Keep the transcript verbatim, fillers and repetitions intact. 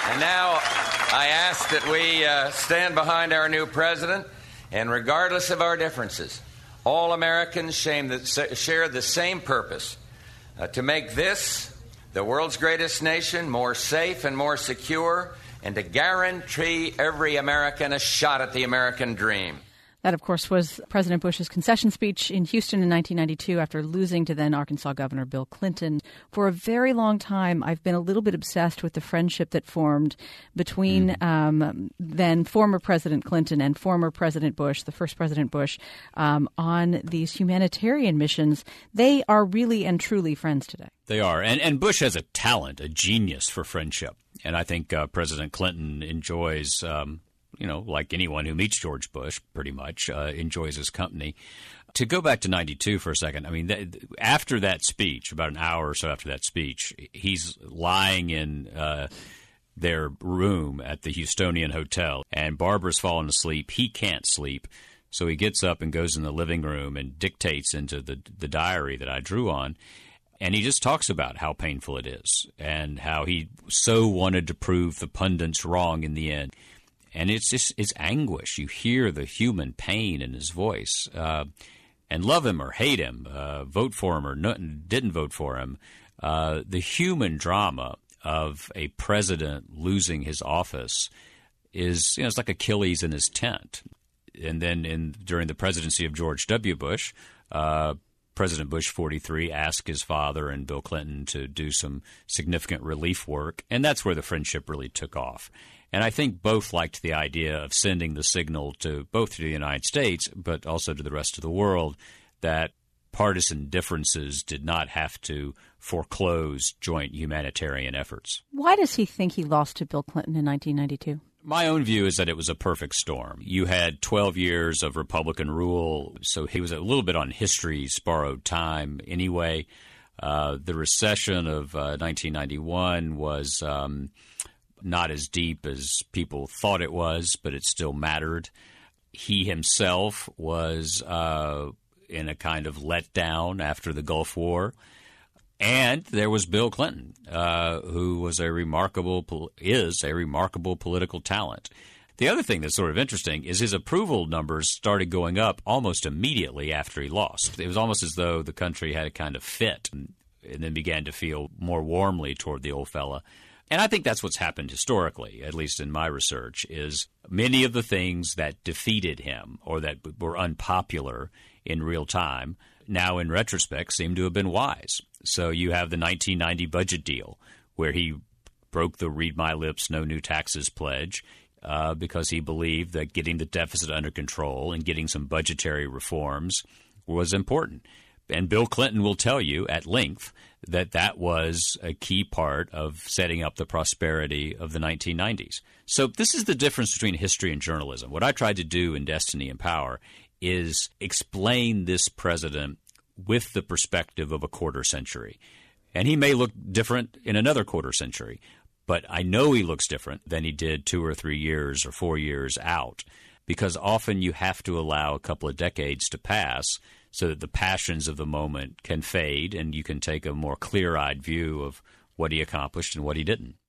And now I ask that we uh, stand behind our new president, and regardless of our differences, all Americans share the same purpose, uh, to make this, the world's greatest nation, more safe and more secure, and to guarantee every American a shot at the American dream. That, of course, was President Bush's concession speech in Houston in nineteen ninety-two after losing to then Arkansas Governor Bill Clinton. For a very long time, I've been a little bit obsessed with the friendship that formed between mm. um, then former President Clinton and former President Bush, the first President Bush, um, on these humanitarian missions. They are really and truly friends today. They are. And, and Bush has a talent, a genius for friendship. And I think uh, President Clinton enjoys um, – you know, like anyone who meets George Bush, pretty much, uh, enjoys his company. To go back to ninety-two for a second, I mean, th- after that speech, about an hour or so after that speech, he's lying in uh, their room at the Houstonian Hotel, and Barbara's fallen asleep. He can't sleep, so he gets up and goes in the living room and dictates into the, the diary that I drew on. And he just talks about how painful it is and how he so wanted to prove the pundits wrong in the end. And it's just it's anguish. You hear the human pain in his voice. Uh, and love him or hate him, uh, vote for him or no, didn't vote for him, uh, the human drama of a president losing his office is, you know, it's like Achilles in his tent. And then in during the presidency of George W. Bush, uh, President Bush forty-three asked his father and Bill Clinton to do some significant relief work, and that's where the friendship really took off. And I think both liked the idea of sending the signal to both to the United States, but also to the rest of the world, that partisan differences did not have to foreclose joint humanitarian efforts. Why does he think he lost to Bill Clinton in nineteen ninety-two? My own view is that it was a perfect storm. You had twelve years of Republican rule, so he was a little bit on history's borrowed time anyway. Uh, the recession of uh, nineteen ninety-one was um, not as deep as people thought it was, but it still mattered. He himself was uh, in a kind of letdown after the Gulf War. And there was Bill Clinton, uh, who was a remarkable, is a remarkable political talent. The other thing that's sort of interesting is his approval numbers started going up almost immediately after he lost. It was almost as though the country had a kind of fit and, and then began to feel more warmly toward the old fella. And I think that's what's happened historically, at least in my research, is many of the things that defeated him or that were unpopular in real time now in retrospect seem to have been wise. So you have the nineteen ninety budget deal where he broke the read my lips, no new taxes pledge uh, because he believed that getting the deficit under control and getting some budgetary reforms was important. And Bill Clinton will tell you at length that that was a key part of setting up the prosperity of the nineteen nineties. So this is the difference between history and journalism. What I tried to do in Destiny and Power is explain this president with the perspective of a quarter century. And he may look different in another quarter century, but I know he looks different than he did two or three years or four years out, because often you have to allow a couple of decades to pass so that the passions of the moment can fade and you can take a more clear-eyed view of what he accomplished and what he didn't.